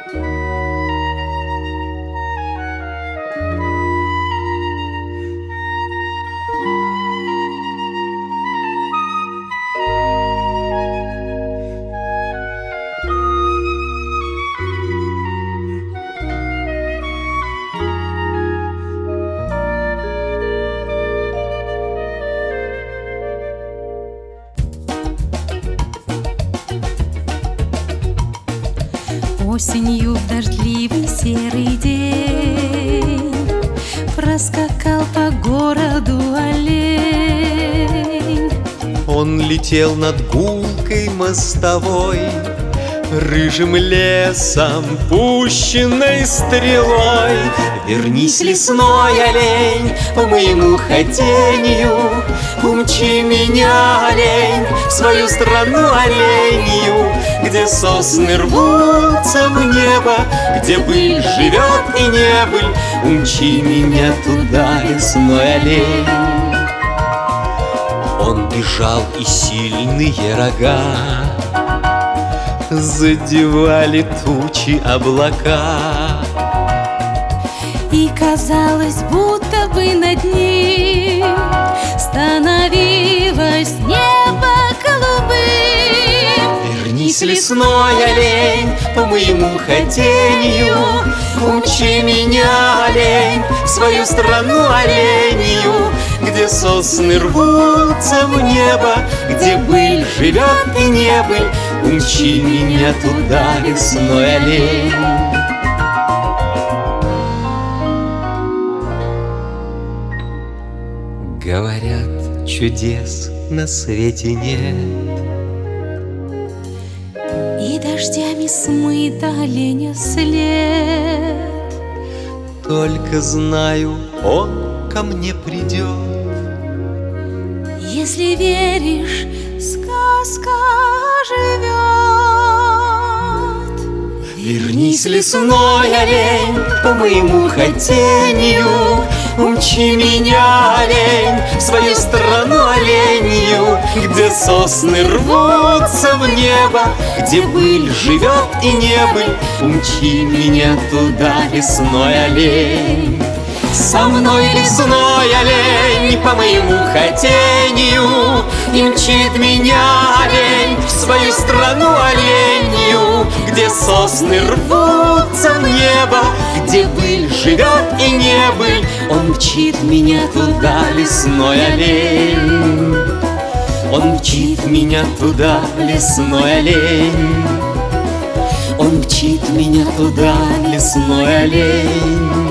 Осенью в дождливый серый день проскакал по городу олень. Он летел над гулкой мостовой, рыжим лесом, пущенной стрелой. Вернись, лесной олень, по моему хотению, умчи меня, олень, в свою страну оленью, где сосны рвутся в небо, где быль живет и небыль. Умчи меня туда, лесной олень. Он бежал, и сильные рога задевали тучи облака, и казалось, будто бы над ним становилось небо голубым. Вернись, лесной олень, по моему хотению, умчи меня, олень, в свою страну оленью, где сосны рвутся в небо, где быль живет и небыль. Умчи меня туда, лесной олень. Говорят, чудес на свете нет, и дождями смыт оленя след. только знаю, он ко мне придет. Если веришь, сказка живет. Вернись, лесной олень, по моему хотению, умчи меня, олень, в свою страну оленью, где сосны рвутся в небо, где быль живет и небыль. Умчи меня туда, лесной олень. Со мной, лесной олень, по моему хотению, и мчит меня, олень, в свою страну оленью, где сосны рвутся в небо, где быль живет и небыль. Он мчит меня туда, лесной олень. Он мчит меня туда, лесной олень. Он мчит меня туда, лесной олень.